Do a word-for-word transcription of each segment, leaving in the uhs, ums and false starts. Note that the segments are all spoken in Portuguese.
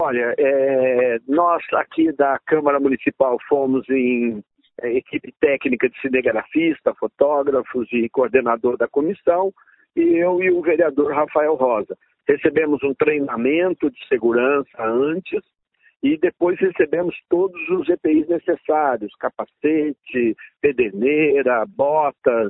Olha, é, nós aqui da Câmara Municipal fomos em é, equipe técnica de cinegrafista, fotógrafos e coordenador da comissão, e eu e o vereador Rafael Rosa. Recebemos um treinamento de segurança antes e depois recebemos todos os E P Is necessários, capacete, pederneira, botas,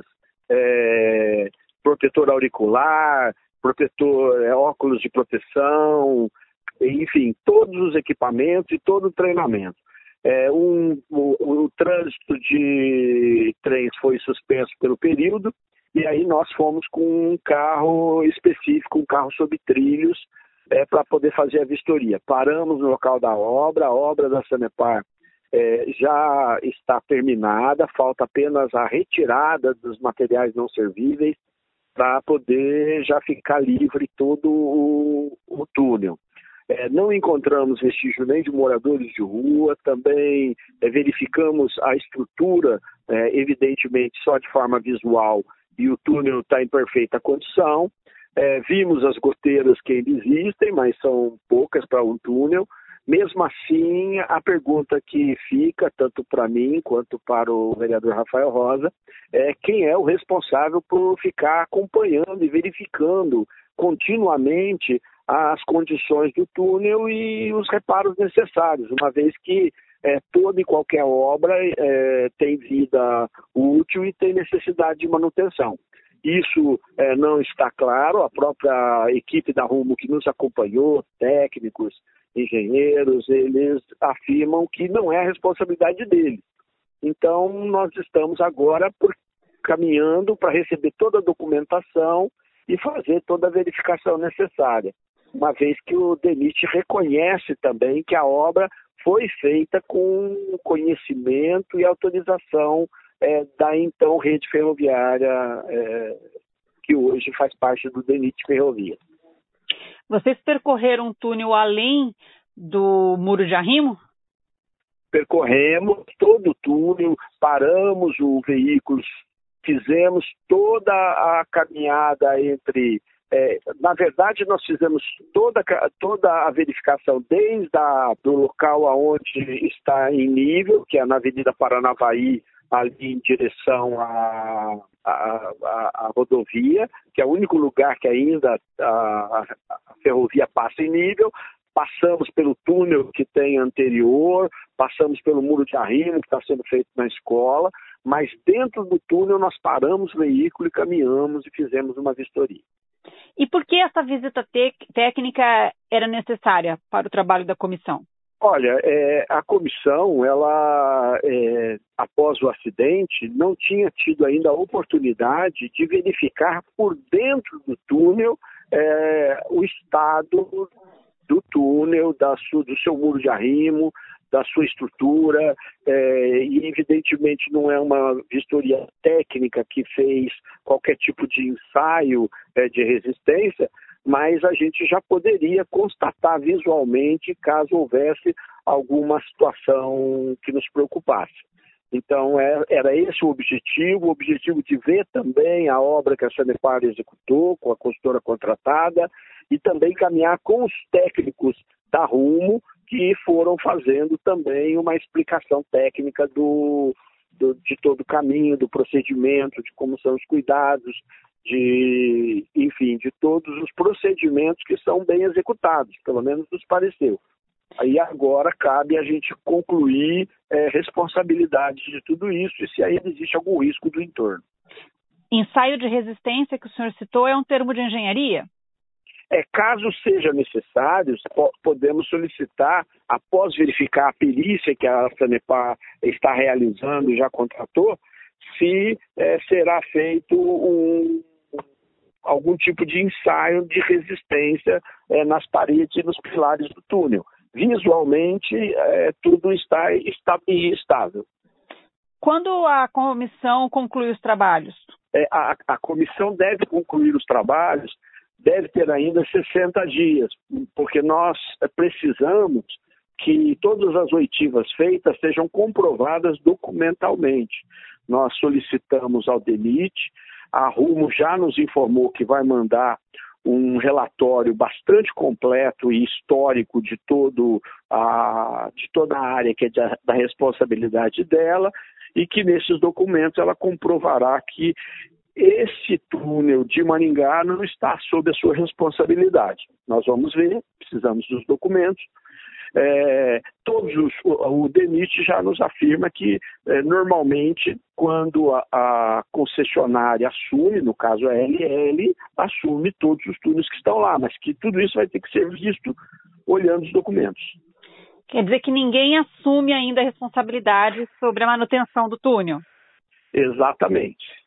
é, protetor auricular, protetor, é, óculos de proteção, enfim, todos os equipamentos e todo o treinamento. É, um, o, o trânsito de trens foi suspenso pelo período e aí nós fomos com um carro específico, um carro sob trilhos, é, para poder fazer a vistoria. Paramos no local da obra, a obra da Sanepar é, já está terminada, falta apenas a retirada dos materiais não servíveis para poder já ficar livre todo o, o túnel. É, não encontramos vestígio nem de moradores de rua, também é, verificamos a estrutura, é, evidentemente só de forma visual, e o túnel está em perfeita condição. É, vimos as goteiras que ainda existem, mas são poucas para um túnel. Mesmo assim, a pergunta que fica, tanto para mim quanto para o vereador Rafael Rosa, é quem é o responsável por ficar acompanhando e verificando continuamente as condições do túnel e os reparos necessários, uma vez que é, toda e qualquer obra é, tem vida útil e tem necessidade de manutenção. Isso é, não está claro, a própria equipe da Rumo que nos acompanhou, técnicos, engenheiros, eles afirmam que não é a responsabilidade deles. Então, nós estamos agora por, caminhando para receber toda a documentação e fazer toda a verificação necessária, uma vez que o DENIT reconhece também que a obra foi feita com conhecimento e autorização é, da então rede ferroviária, é, que hoje faz parte do DENIT Ferrovia. Vocês percorreram um túnel além do Muro de Arrimo? Percorremos todo o túnel, paramos o veículo, fizemos toda a caminhada entre... É, na verdade, nós fizemos toda, toda a verificação desde a, do local onde está em nível, que é na Avenida Paranavaí, ali em direção à, à, à, à rodovia, que é o único lugar que ainda a, a ferrovia passa em nível. Passamos pelo túnel que tem anterior, passamos pelo Muro de Arrimo, que está sendo feito na escola, mas dentro do túnel nós paramos o veículo e caminhamos e fizemos uma vistoria. E por que essa visita técnica era necessária para o trabalho da comissão? Olha, é, a comissão, ela, é, após o acidente, não tinha tido ainda a oportunidade de verificar por dentro do túnel é, o estado do túnel, da sua, do seu muro de arrimo, da sua estrutura, é, e evidentemente não é uma vistoria técnica que fez qualquer tipo de ensaio é, de resistência, mas a gente já poderia constatar visualmente caso houvesse alguma situação que nos preocupasse. Então, é, era esse o objetivo, o objetivo de ver também a obra que a Sanepar executou, com a consultora contratada, e também caminhar com os técnicos da Rumo, que foram fazendo também uma explicação técnica do, do, de todo o caminho, do procedimento, de como são os cuidados, de, enfim, de todos os procedimentos que são bem executados, pelo menos nos pareceu. Aí agora cabe a gente concluir é, responsabilidade de tudo isso e se ainda existe algum risco do entorno. Ensaio de resistência que o senhor citou é um termo de engenharia? É, caso seja necessário, podemos solicitar, após verificar a perícia que a Sanepar está realizando e já contratou, se é, será feito um, algum tipo de ensaio de resistência é, nas paredes e nos pilares do túnel. Visualmente, é, tudo está, está estável. Quando a comissão conclui os trabalhos? É, a, a comissão deve concluir os trabalhos, deve ter ainda sessenta dias, porque nós precisamos que todas as oitivas feitas sejam comprovadas documentalmente. Nós solicitamos ao DENIT, a Rumo já nos informou que vai mandar um relatório bastante completo e histórico de, todo a, de toda a área que é da, da responsabilidade dela, e que nesses documentos ela comprovará que esse túnel de Maringá não está sob a sua responsabilidade. Nós vamos ver, precisamos dos documentos. É, todos os, o, o DENIT já nos afirma que é, normalmente quando a, a concessionária assume, no caso a L L, assume todos os túneis que estão lá, mas que tudo isso vai ter que ser visto olhando os documentos. Quer dizer que ninguém assume ainda a responsabilidade sobre a manutenção do túnel? Exatamente.